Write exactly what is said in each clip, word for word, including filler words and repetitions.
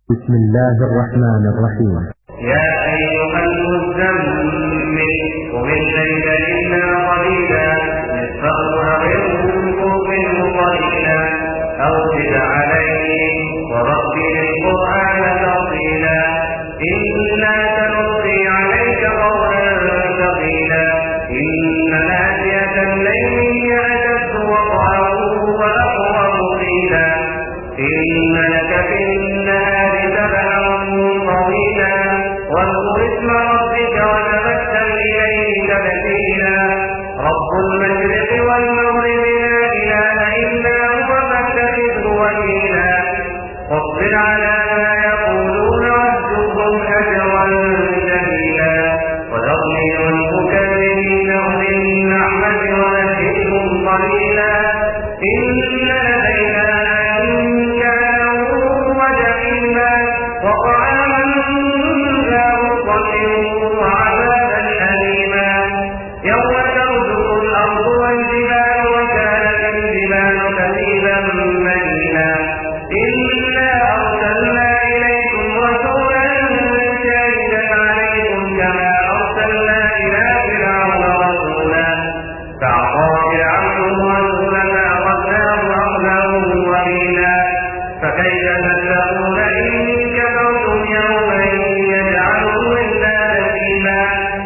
بسم الله الرحمن الرحيم. يا أيها المزمل قم الليل إلا قليلا نصفه أو انقص منه قليلا أو زد عليه ورتل القرآن ترتيلا إنا سنلقي عليك قولا ثقيلا إن ناشئة الليل هي أشد وطئا وأقوم قيلا إن لك في النهار سبحا طويلا واذكر اسم ربك وتبتل إليه تبتيلا رب المشرق والمغرب لا إله إلا هو فاتخذه وكيلا واصبر على ما يقولون واهجرهم هجرا جميلا وذرني والمكذبين أولي النعمة ومهلهم قليلا إن لدينا أنكالا وجحيما وطعاما ذا غصة وعذابا أليما يوم ترجف الأرض والجبال وكانت الجبال كثيبا مهيلا إنا أرسلنا إليكم رسولا شاهدا عليكم كما أرسلنا إلى فرعون رسولا فعصى فرعون الرسول فأخذناه أخذا وبيلا فكيف تتقون إن كفرتم يوما يجعل الولدان شيبا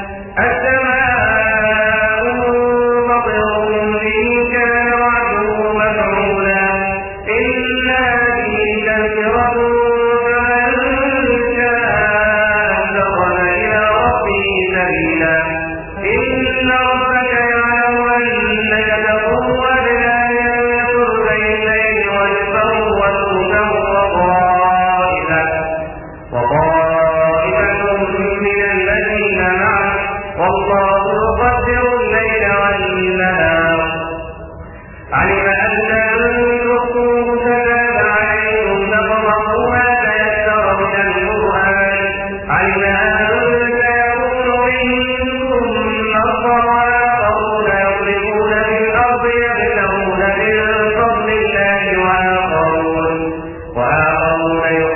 السماء منفطر به كان وعده مفعولا إن هذه تذكرة فمن شاء اتخذ إلى ربه سبيلا إن ربك يعلم أنك تقوم أدنى من ثلثي الليل ونصفه وثلثه وطائفة وطائفة من الذين معه والله يقدر الليل والنهار علم أن لن تحصوه فتاب عليكم فقرأوا ما تيسر من القرآن علم أن سيكون منكم مرضى وآخرون يضربون في الأرض يبتغون من فضل الله وآخرون وآخرون